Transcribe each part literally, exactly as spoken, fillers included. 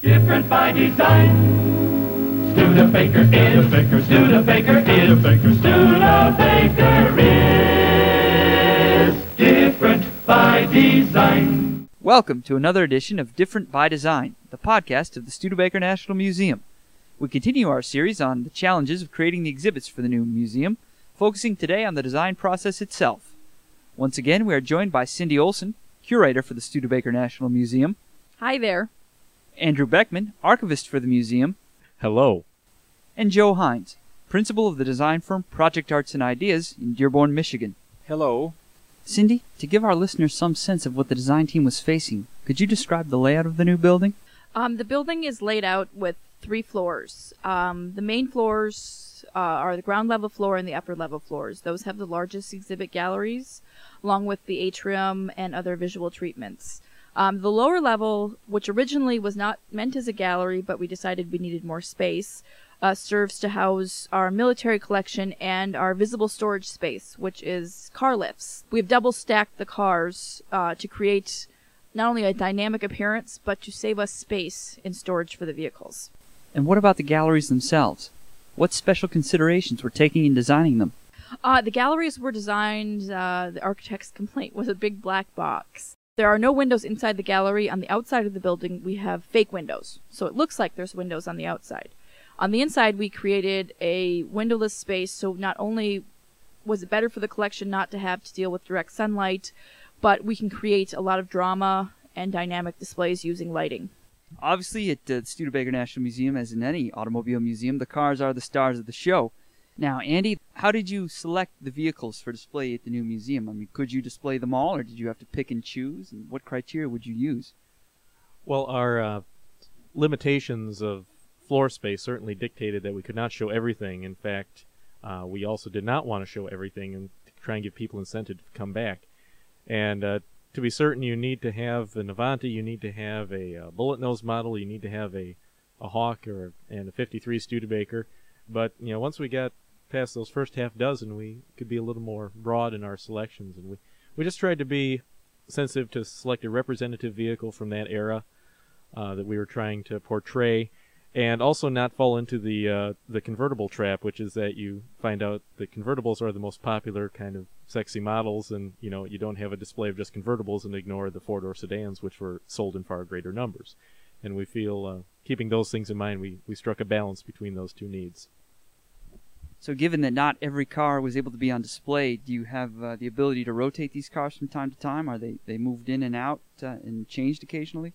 Different by design. Studebaker is, Studebaker is, Studebaker is different by design. Welcome to another edition of Different by Design, the podcast of the Studebaker National Museum. We continue our series on the challenges of creating the exhibits for the new museum, focusing today on the design process itself. Once again, we are joined by Cindy Olson, curator for the Studebaker National Museum. Hi there. Andrew Beckman, archivist for the museum. Hello. And Joe Hines, principal of the design firm Project Arts and Ideas in Dearborn, Michigan. Hello. Cindy, to give our listeners some sense of what the design team was facing, could you describe the layout of the new building? Um, the building is laid out with three floors. Um, the main floors uh, are the ground level floor and the upper level floors. Those have the largest exhibit galleries, along with the atrium and other visual treatments. Um, the lower level, which originally was not meant as a gallery, but we decided we needed more space, uh, serves to house our military collection and our visible storage space, which is car lifts. We've double stacked the cars uh, to create not only a dynamic appearance, but to save us space in storage for the vehicles. And what about the galleries themselves? What special considerations were taken in designing them? Uh, the galleries were designed, uh, the architect's complaint was a big black box. There are no windows inside the gallery. On the outside of the building, we have fake windows. So it looks like there's windows on the outside. On the inside, we created a windowless space, so not only was it better for the collection not to have to deal with direct sunlight, but we can create a lot of drama and dynamic displays using lighting. Obviously, at the Studebaker National Museum, as in any automobile museum, the cars are the stars of the show. Now, Andy, how did you select the vehicles for display at the new museum? I mean, could you display them all, or did you have to pick and choose? And what criteria would you use? Well, our uh, limitations of floor space certainly dictated that we could not show everything. In fact, uh, we also did not want to show everything and try and give people incentive to come back. And uh, to be certain, you need to have an Avanti, you need to have a uh, bullet nose model, you need to have a, a Hawk or and a fifty-three Studebaker. But you know, once we got past those first half dozen, we could be a little more broad in our selections, and we we just tried to be sensitive to select a representative vehicle from that era uh, that we were trying to portray, and also not fall into the uh, the convertible trap, which is that you find out that convertibles are the most popular kind of sexy models, and you know you don't have a display of just convertibles and ignore the four-door sedans, which were sold in far greater numbers. And we feel, uh, keeping those things in mind, we, we struck a balance between those two needs. So given that not every car was able to be on display, do you have uh, the ability to rotate these cars from time to time? Are they, they moved in and out uh, and changed occasionally?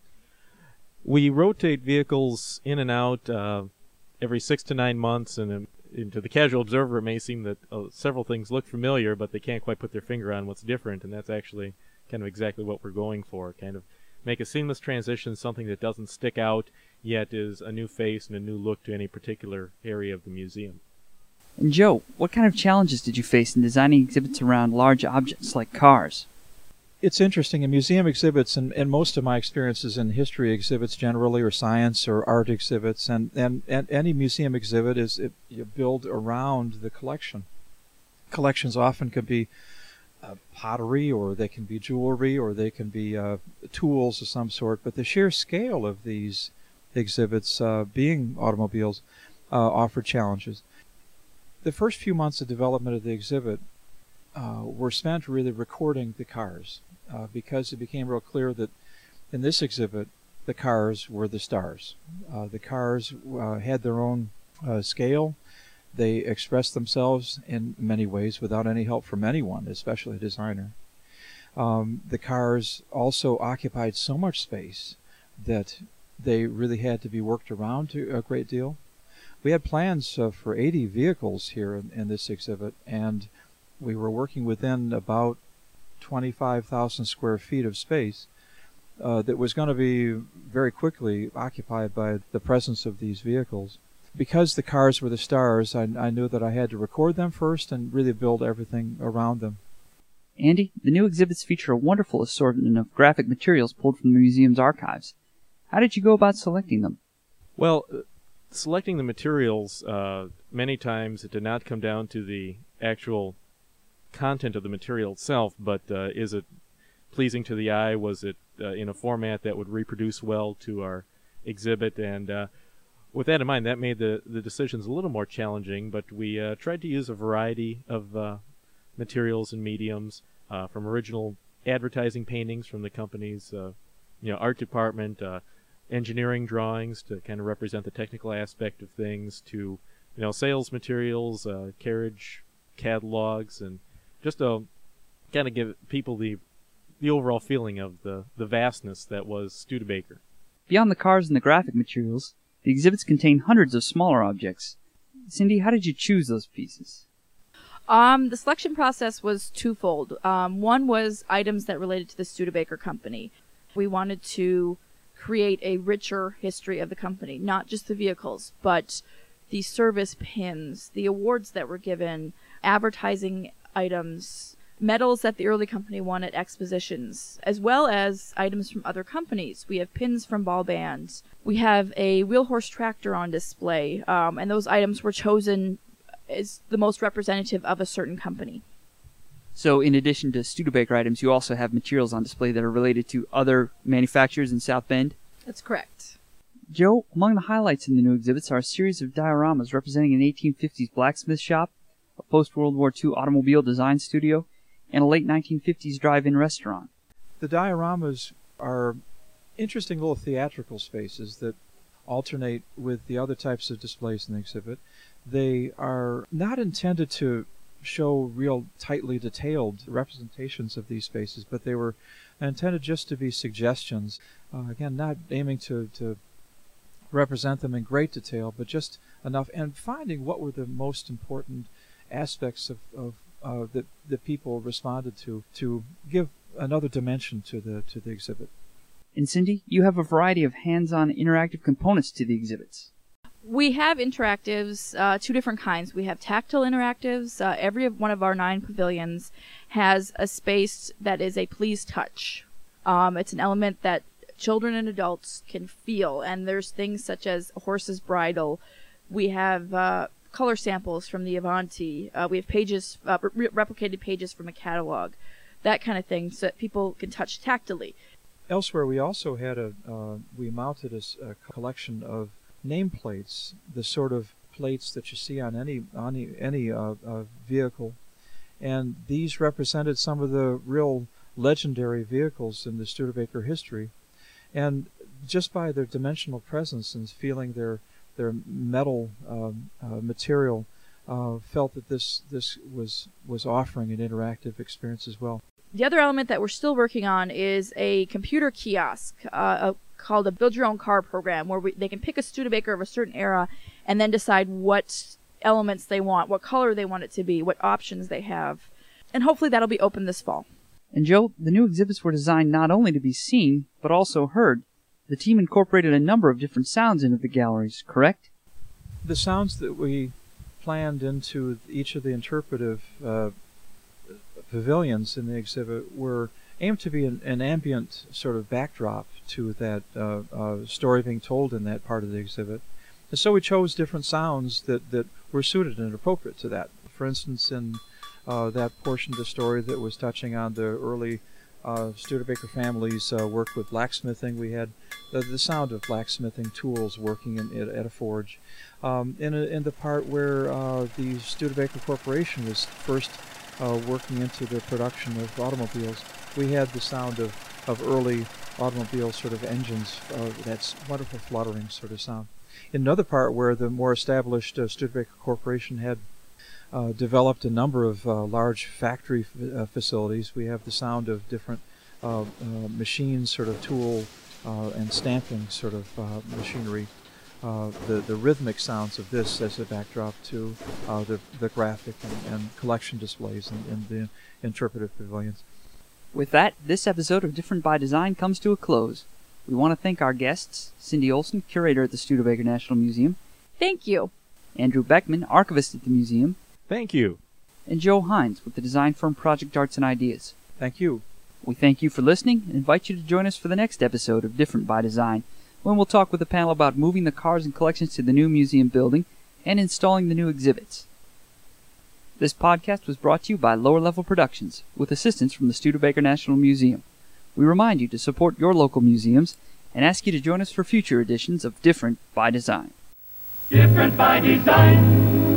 We rotate vehicles in and out uh, every six to nine months, and, um, and to the casual observer it may seem that uh, several things look familiar, but they can't quite put their finger on what's different, and that's actually kind of exactly what we're going for, kind of make a seamless transition, something that doesn't stick out, yet is a new face and a new look to any particular area of the museum. And Joe, what kind of challenges did you face in designing exhibits around large objects like cars? It's interesting. In museum exhibits, and, and most of my experiences in history exhibits generally, or science or art exhibits, and, and, and any museum exhibit is it, you build around the collection. Collections often can be Uh, pottery, or they can be jewelry, or they can be uh, tools of some sort, but the sheer scale of these exhibits, uh, being automobiles, uh, offer challenges. The first few months of development of the exhibit uh, were spent really recording the cars, uh, because it became real clear that in this exhibit the cars were the stars. Uh, the cars uh, had their own uh, scale. They expressed themselves in many ways without any help from anyone, especially a designer. Um, the cars also occupied so much space that they really had to be worked around to a great deal. We had plans uh, for eighty vehicles here in, in this exhibit, and we were working within about twenty-five thousand square feet of space uh, that was going to be very quickly occupied by the presence of these vehicles. Because the cars were the stars, I, I knew that I had to record them first and really build everything around them. Andy, the new exhibits feature a wonderful assortment of graphic materials pulled from the museum's archives. How did you go about selecting them? Well, uh, selecting the materials, uh, many times it did not come down to the actual content of the material itself, but uh, is it pleasing to the eye? Was it uh, in a format that would reproduce well to our exhibit, and uh, with that in mind, that made the, the decisions a little more challenging, but we uh, tried to use a variety of uh, materials and mediums, uh, from original advertising paintings from the company's uh, you know, art department, uh, engineering drawings to kind of represent the technical aspect of things, to you know sales materials, uh, carriage catalogs, and just to kind of give people the the overall feeling of the, the vastness that was Studebaker. Beyond the cars and the graphic materials, the exhibits contain hundreds of smaller objects. Cindy, how did you choose those pieces? Um, the selection process was twofold. Um, one was items that related to the Studebaker company. We wanted to create a richer history of the company, not just the vehicles, but the service pins, the awards that were given, advertising items, medals that the early company won at expositions, as well as items from other companies. We have pins from ball bands. We have a wheel horse tractor on display, um, and those items were chosen as the most representative of a certain company. So in addition to Studebaker items, you also have materials on display that are related to other manufacturers in South Bend? That's correct. Joe, among the highlights in the new exhibits are a series of dioramas representing an eighteen fifties blacksmith shop, a post-World War Two automobile design studio, and a late nineteen fifties drive-in restaurant. The dioramas are interesting little theatrical spaces that alternate with the other types of displays in the exhibit. They are not intended to show real tightly detailed representations of these spaces, but they were intended just to be suggestions. Uh, again, not aiming to, to represent them in great detail, but just enough, and finding what were the most important aspects of, of uh, that that people responded to to give another dimension to the to the exhibit. And Cindy, you have a variety of hands-on interactive components to the exhibits. We have interactives, uh, two different kinds. We have tactile interactives. Uh, every one of our nine pavilions has a space that is a please touch. Um, it's an element that children and adults can feel, and there's things such as a horse's bridle. We have uh, color samples from the Avanti. Uh, we have pages, uh, re- replicated pages from a catalog, that kind of thing, so that people can touch tactily. Elsewhere, we also had a uh, we mounted a, a collection of nameplates, the sort of plates that you see on any on any, any uh, uh, vehicle, and these represented some of the real legendary vehicles in the Studebaker history, and just by their dimensional presence and feeling their their metal um, uh, material, uh, felt that this this was was offering an interactive experience as well. The other element that we're still working on is a computer kiosk uh, a, called a Build Your Own Car program, where we, they can pick a Studebaker of a certain era and then decide what elements they want, what color they want it to be, what options they have. And hopefully that'll be open this fall. And Joe, the new exhibits were designed not only to be seen, but also heard. The team incorporated a number of different sounds into the galleries, correct? The sounds that we planned into each of the interpretive uh, pavilions in the exhibit were aimed to be an, an ambient sort of backdrop to that uh, uh, story being told in that part of the exhibit. And so we chose different sounds that, that were suited and appropriate to that. For instance, in uh, that portion of the story that was touching on the early uh, Studebaker family's uh, work with blacksmithing, we had the, the sound of blacksmithing tools working in, at, at a forge. Um, in, a, in the part where uh, the Studebaker Corporation was first Uh, working into the production of automobiles, we had the sound of, of early automobile sort of engines, uh, that's wonderful fluttering sort of sound. In another part where the more established uh, Studebaker Corporation had uh, developed a number of uh, large factory f- uh, facilities, we have the sound of different uh, uh, machines, sort of tool uh, and stamping sort of uh, machinery. Uh, the, the rhythmic sounds of this as a backdrop to uh, the, the graphic and, and collection displays in, in the interpretive pavilions. With that, this episode of Different by Design comes to a close. We want to thank our guests, Cindy Olson, curator at the Studebaker National Museum. Thank you. Andrew Beckman, archivist at the museum. Thank you. And Joe Hines with the design firm Project Arts and Ideas. Thank you. We thank you for listening and invite you to join us for the next episode of Different by Design, when we'll talk with a panel about moving the cars and collections to the new museum building and installing the new exhibits. This podcast was brought to you by Lower Level Productions, with assistance from the Studebaker National Museum. We remind you to support your local museums and ask you to join us for future editions of Different by Design. Different by design.